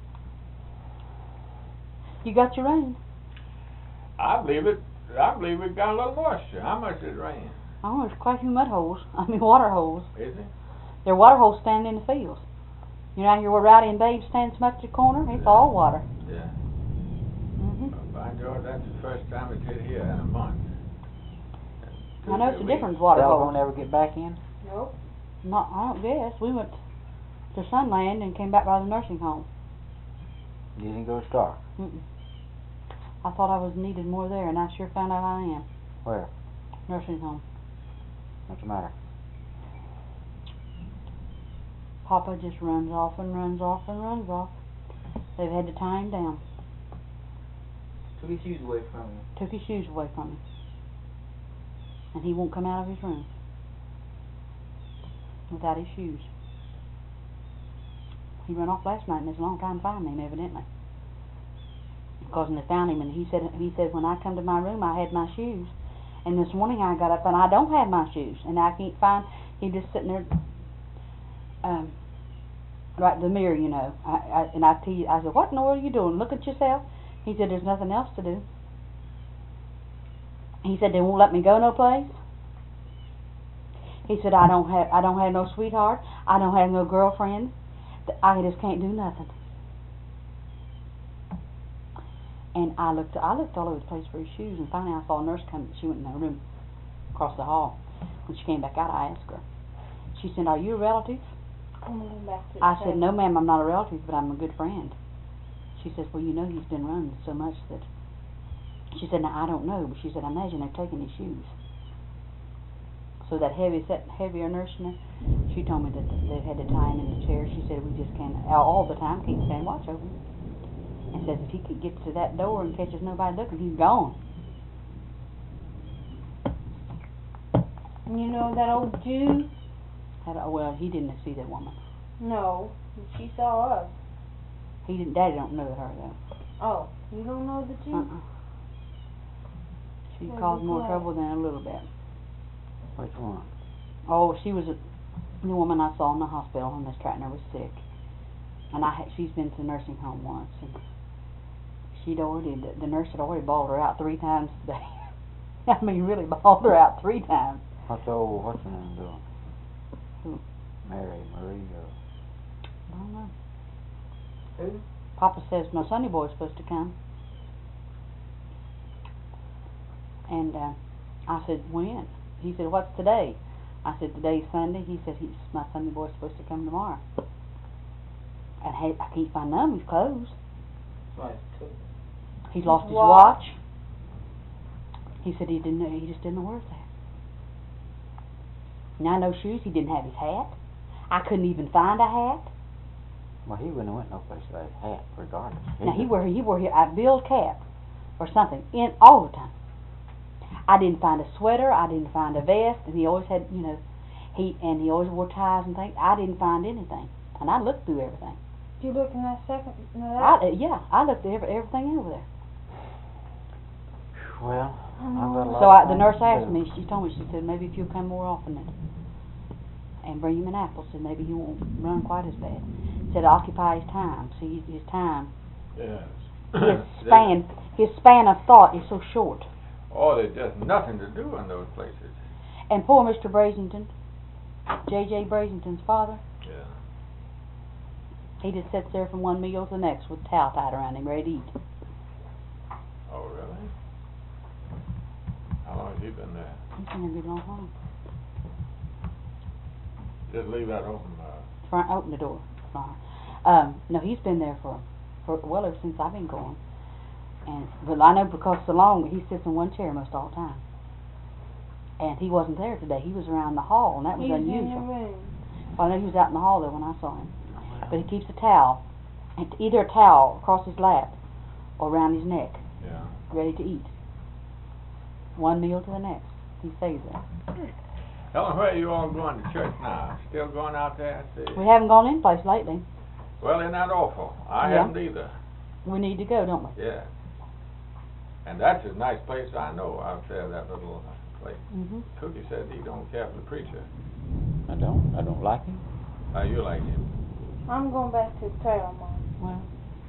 You got your rain. I believe it, I believe it got a little moisture. How much did it rain? Oh, there's quite a few mud holes. I mean, water holes. Is it? There are water holes standing in the fields. You know, out here where Rowdy and Babe stands much at the corner, it's all water. Yeah. Mhm. Well, by George, that's the first time it's hit here in a month. I know it's a Two, three different water Telephone hole. ever get back in? Nope. Not, I don't guess. We went to Sunland and came back by the nursing home. You didn't go to Star? Mm-mm. I thought I was needed more there, and I sure found out I am. Where? Nursing home. What's the matter? Papa just runs off and runs off and runs off. They've had to tie him down. Took his shoes away from him. Took his shoes away from him. And he won't come out of his room without his shoes. He ran off last night, and it's a long time finding him, evidently. Because when they found him, and he said, he said, when I come to my room, I had my shoes. And this morning I got up, and I don't have my shoes. And I can't find, he just sitting there, um, right in the mirror, you know. I, I, and I, te- I said, what in the world are you doing? Look at yourself. He said, there's nothing else to do. He said, they won't let me go no place. He said, I don't have, I don't have no sweetheart. I don't have no girlfriend. I just can't do nothing. And I looked, I looked all over the place for his shoes, and finally I saw a nurse come. She went in her room across the hall. When she came back out, I asked her. She said, "Are you a relative?" I'm going back to the I said, table. "No, ma'am, I'm not a relative, but I'm a good friend." She says, "Well, you know, he's been running so much that." She said, "Now I don't know," but she said, "I imagine they've taken his shoes." So that heavy, set, heavier nurse, in there, she told me that they've had to tie him in the chair. She said, "We just can't all the time can't stand watch over him." And says if he could get to that door and catches nobody looking, he's gone. You know that old Jew? Had, oh, well, he didn't see that woman. No. She saw us. He didn't. Daddy don't know her though. Oh, you don't know the Jew? Uh-uh. She Where'd caused you more go? trouble than a little bit. Which one? Oh, she was a, the woman I saw in the hospital when Miss Tratner was sick, and I had, she's been to the nursing home once, and she'd already the, the nurse had already bawled her out three times today. I mean, really bawled her out three times. What's the old, what's her name doing? Who? Mary, Marie, or... I don't know. Who? Papa says my Sunday boy's supposed to come, and uh, I said when? He said, "What's today?" I said, "Today's Sunday." He said, "He's my Sunday boy's supposed to come tomorrow." And hey, I can't find none. He's closed. Somebody took it. He's lost his watch. watch. He said he didn't know. He just didn't know where it's at. Now no shoes. He didn't have his hat. I couldn't even find a hat. Well, he wouldn't have went no place without his hat, regardless. Now he wore he wore a Bill's cap or something in all the time. I didn't find a sweater. I didn't find a vest, and he always had, you know, he and he always wore ties and things. I didn't find anything, and I looked through everything. Did you look in that second? No, I, that. uh, yeah, I looked at every, everything over there. Well, I've got a lot So of I, the things nurse to asked do. me. She told me. She said maybe if you'll come more often and, and bring him an apple, said maybe he won't run quite as bad. Said occupy his time. See his time. Yes. His span. His span of thought is so short. Oh, there's just nothing to do in those places. And poor Mister Brasington, J J Brasington's father, Yeah. he just sits there from one meal to the next with a towel tied around him, ready to eat. Oh, really? How long has he been there? He's been there a good long time. Just leave that open, uh, Front, open the door. Uh, um, no, he's been there for, for well ever since I've been going. And but I know because so long he sits in one chair most all the time. And he wasn't there today. He was around the hall, and that was He's in the unusual. room. Well, I know he was out in the hall there when I saw him. But he keeps a towel, and either a towel across his lap or around his neck, yeah. ready to eat. One meal to the next. He stays there. Tell me where you all going to church now. Still going out there? See? We haven't gone in place lately. Well, isn't that awful? I Yeah. haven't either. We need to go, don't we? Yeah. And that's a nice place I know out there, that little place. Mhm. Cookie said he don't care for the preacher. I don't. I don't like him. How you like him? I'm going back to the trail, Mom.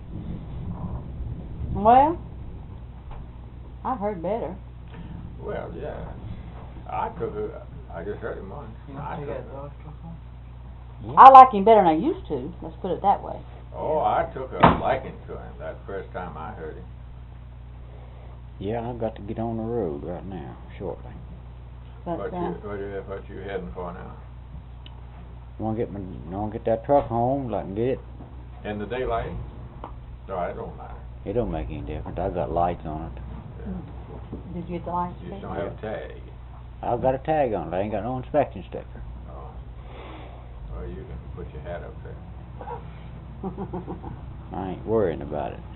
Well. Well. I heard better. Well, yeah. I took a, I just heard him once. You I gonna take took that a, dog truck home? Yeah. I like him better than I used to. Let's put it that way. oh, I took a liking to him that first time I heard him. Yeah, I've got to get on the road right now, shortly. But What uh, you, what you, what you heading for now? Want to get my, want to get that truck home, so I can get it. In the daylight? No, it don't matter. It don't make any difference. I got lights on it. Yeah. did you get the lights? You just fixed? don't have a tag. I've got a tag on it. I ain't got no inspection sticker. Oh. Well, you can put your hat up there. I ain't worrying about it.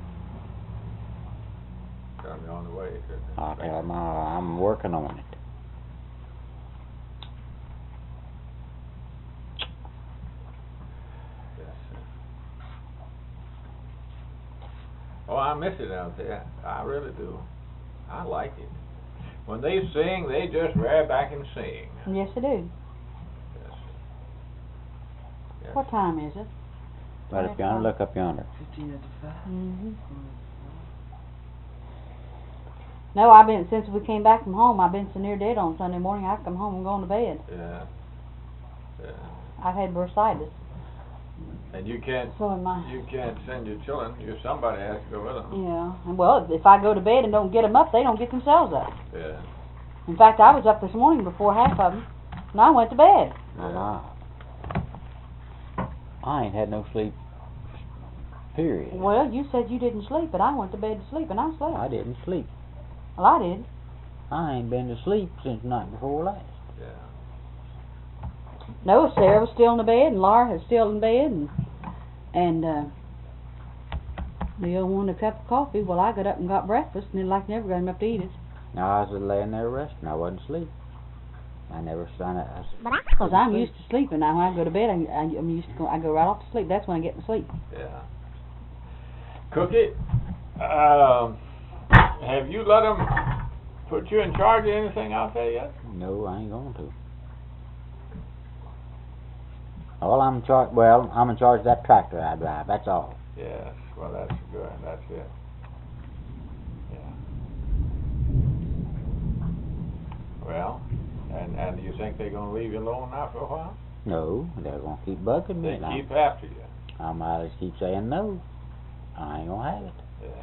Tell me on the way. to the I'll tell inspection. them I'm working on it. Yes, sir. Oh, I miss it out there. I really do. I like it. When they sing, they just rear back and sing. Yes, I do. Yes. Yes. What time is it? Right up yonder, look up yonder. Fifteen after five. Mhm. No, I've been since we came back from home. I've been so near dead on Sunday morning. I come home and go to bed. Yeah. Yeah. I've had bursitis, And you can't, so in my you can't send your children. You somebody has to go with them. yeah. And well, if I go to bed and don't get them up, they don't get themselves up. Yeah. In fact, I was up this morning before half of them, and I went to bed. Well, I, I ain't had no sleep, period. Well, you said you didn't sleep, but I went to bed to sleep, and I slept. I didn't sleep. Well, I did. I ain't been to sleep since the night before last. Yeah. No, Sarah was still in the bed, and Laura was still in bed, and and uh, Leo wanted a cup of coffee. Well, I got up and got breakfast, and then like never got him up to eat it. Now I was laying there resting. I wasn't asleep. I never signed it. I s- Because I'm used to sleeping now. When I go to bed, I, I, I'm used to go. I go right off to sleep. That's when I get to sleep. Yeah. Cookie, um, have you let them put you in charge of anything out there yet? No, I ain't going to. All I'm in charge. Well, I'm in charge of that tractor I drive. That's all. Yes. Well, that's good. That's it. Yeah. Well, and and you think they're gonna leave you alone now for a while? No, they're gonna keep bugging me. They and I- keep after you. I might just keep saying no. I ain't gonna have it. Yeah.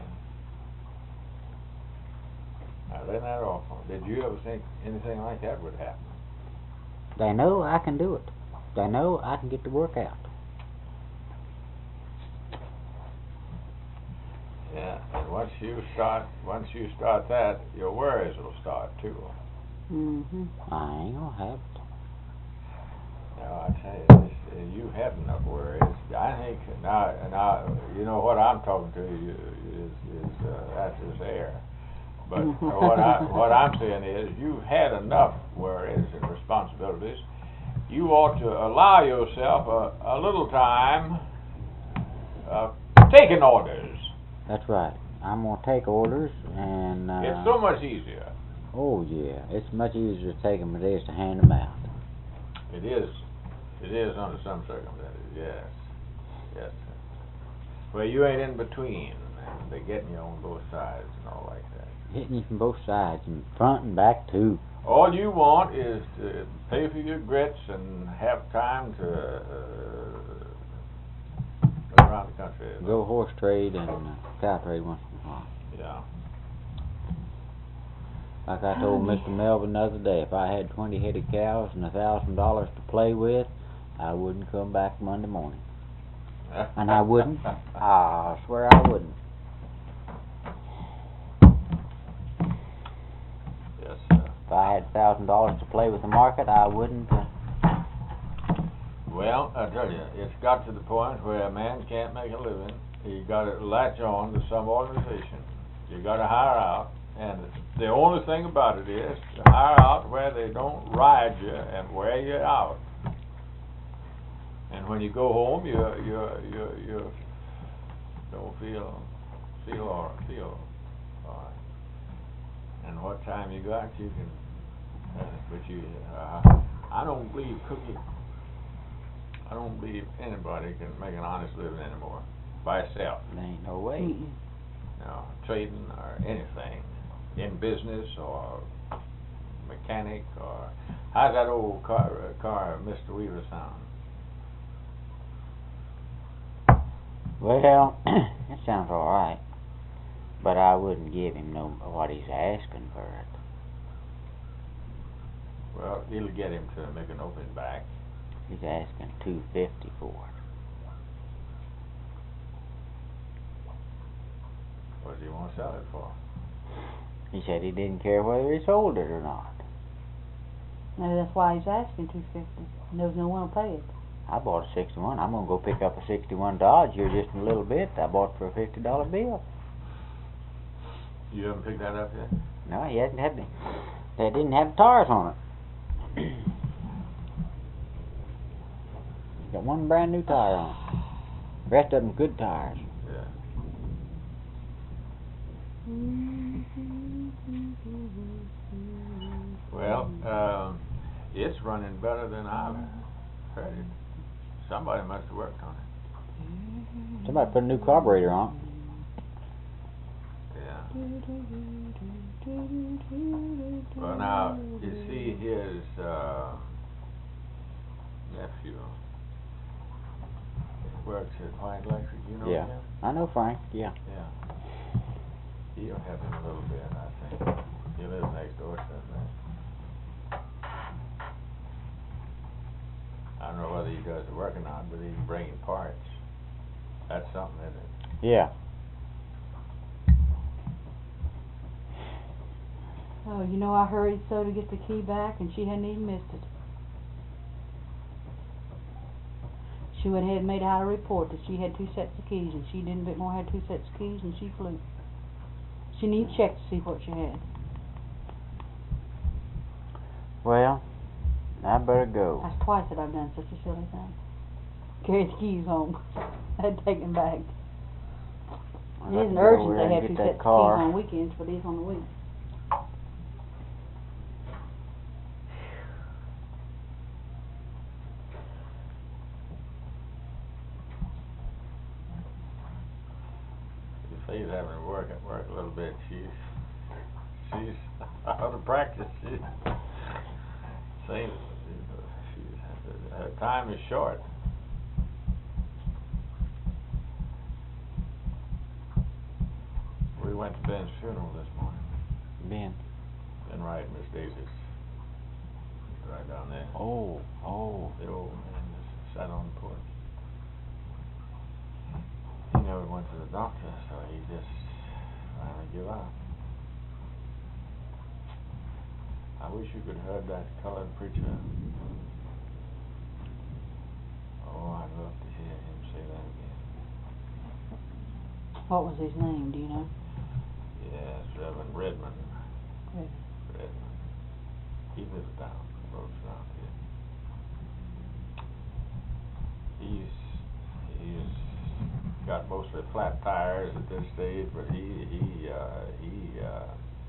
Now, isn't that awful? Did you ever think anything like that would happen? They know I can do it. They know I can get the work out. Yeah. And once you start, once you start that, your worries will start too. Mhm. I ain't gonna have it. Now I tell you, this, uh, you have enough worries. I think now, now you know what I'm talking to you is is uh, that's this air. But what I what I'm saying is, you've had enough worries and responsibilities. You ought to allow yourself a, a little time of taking orders. That's right. I'm gonna take orders, and uh, It's so much easier. oh yeah, it's much easier to take them than it is to hand them out. It is. It is under some circumstances. Yes. Yes. Well, you ain't in between. They're getting you on both sides and all like that. Hitting you from both sides, and front and back too. All you want is to pay for your grits and have time to uh, go around the country. Go horse trade and uh, cow trade once in a while. Yeah. Like I told Mister Melvin the other day, if I had twenty headed cows and a thousand dollars to play with, I wouldn't come back Monday morning. And I wouldn't. I swear I wouldn't. Yes, sir. If I had a thousand dollars to play with the market, I wouldn't. Uh, Well, I tell you, it's got to the point where a man can't make a living. You got to latch on to some organization. You got to hire out, and The only thing about it is to hire out where they don't ride you and wear you out. And when you go home, you you you you don't feel feel or feel all right. And what time you got, you can. Uh, but you, uh, I don't believe cookie. I don't believe anybody can make an honest living anymore by itself. There ain't no way. Mm-mm. No, trading or anything, in business or mechanic or how's that old car, uh, car Mister Weaver sound? Well, it sounds all right, but I wouldn't give him no what he's asking for it. Well, it'll get him to make an open back. He's asking two fifty for it. What does he want to sell it for? He said he didn't care whether he sold it or not. No, that's why he's asking two fifty. Knows no one will pay it. I bought a sixty-one. I'm gonna go pick up a sixty-one Dodge here just in a little bit. I bought it for a fifty dollar bill. You haven't picked that up yet? No, he hasn't had any. They didn't have tires on it. Got one brand new tire on it. The rest of them good tires. Yeah. Well, um, it's running better than I've heard it. Somebody must have worked on it. Somebody put a new carburetor on Yeah. Well, now, you see his uh, nephew works at White Electric, you know Yeah. him? it. I know Frank, yeah. Yeah. He'll have him a little bit, I think. He lives next door to him. I don't know whether he does the work or not, but he's bringing parts. That's something, isn't it? Yeah. Oh, you know, I hurried so to get the key back, and she hadn't even missed it. She went ahead and made out a report that she had two sets of keys, and she didn't bit more had two sets of keys, and she flew. She needed to check to see what she had. Well, I better go. That's twice that I've done such a silly thing. Carried the keys home. I had to take them back. I'd It like to isn't get urgent over they there and have get two that sets of car. keys on weekends, but these on the week. You say he's having to work at work a little bit. She's she's out of practice. She seems she's her time is short. We went to Ben's funeral this morning. Ben. Ben Wright, Miss Daisy's right down there. Oh, oh. The old man just sat on the porch. He never went to the doctor, so he just finally gave up. I wish you could have heard that colored preacher. Oh, I'd love to hear him say that again. What was his name, do you know? Yes, Reverend Redmond. Redmond. Redmond. He lives down the road around here. He's he's got mostly flat tires at this stage, but he he uh, he uh,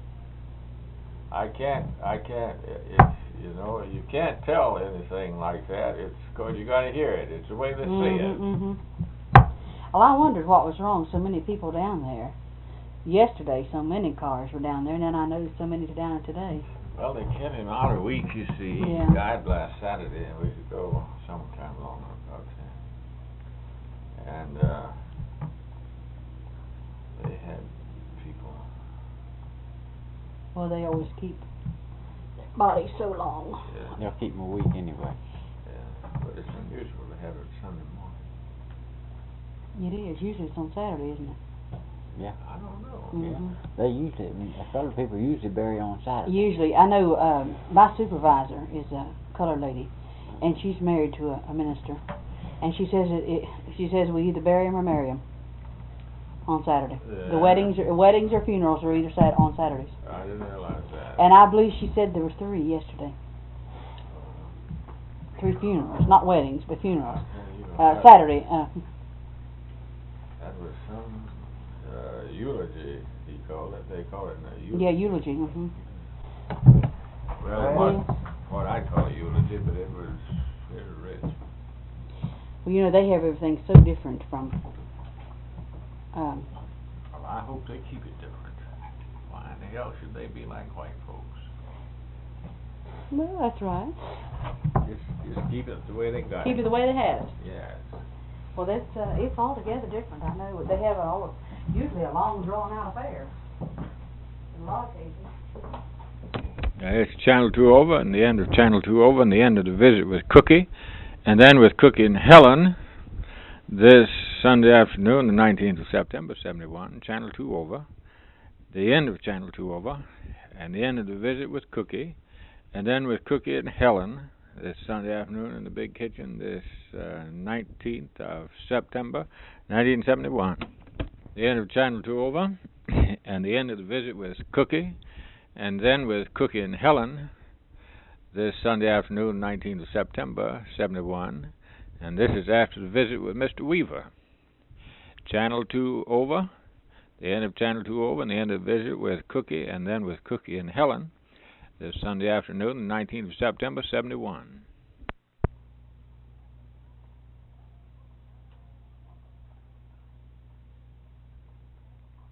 I can't I can't if you know you can't tell anything like that. It's because you got to hear it. It's the way they say it. Mm-hmm. Well, I wondered what was wrong. So many people down there. Yesterday, so many cars were down there, and then I noticed so many down there today. Well, they kept him out a week, you see. Yeah. He died last Saturday, and we could go sometime long ago. And uh, they had people. Well, they always keep their bodies so long. Yeah, They'll keep them a week anyway. yeah. But it's unusual to have it Sunday morning. It is. Usually it's on Saturday, isn't it? Yeah. I don't know. Mm-hmm. They usually, a lot of people usually bury on Saturday. Usually, I know um, my supervisor is a colored lady, and she's married to a, a minister, and she says it, it. She says we either bury him or marry him. on Saturday. Yeah. The weddings, or, weddings or funerals are either sat on Saturdays. I didn't realize that. And I believe she said there was three yesterday. Three funerals, not weddings, but funerals. Yeah, you know, Uh, that- Saturday. Uh, That was some uh, eulogy, he called it. They call it a eulogy. yeah, eulogy. hmm Well, it wasn't what I call a eulogy, but it was very rich. Well, you know, they have everything so different from. Um, Well, I hope they keep it different. Why in the hell should they be like white folks? well, that's right. Just, just keep it the way they got Keep it it. the way they had it. Yes. Well, that's uh, it's altogether different. I know they have all usually a long drawn out affair. In a lot of cases. Uh, it's Channel two over, and the end of Channel two over, and the end of the visit with Cookie, and then with Cookie and Helen, this Sunday afternoon, the nineteenth of September, seventy-one, Channel two over, the end of Channel two over, and the end of the visit with Cookie, and then with Cookie and Helen, this Sunday afternoon in the big kitchen, this uh, nineteenth of September, nineteen seventy-one, the end of Channel two over, and the end of the visit with Cookie, and then with Cookie and Helen, this Sunday afternoon, nineteenth of September, seventy-one, and this is after the visit with Mister Weaver. Channel two over, the end of Channel two over, and the end of the visit with Cookie, and then with Cookie and Helen, this Sunday afternoon, the nineteenth of September, seventy-one.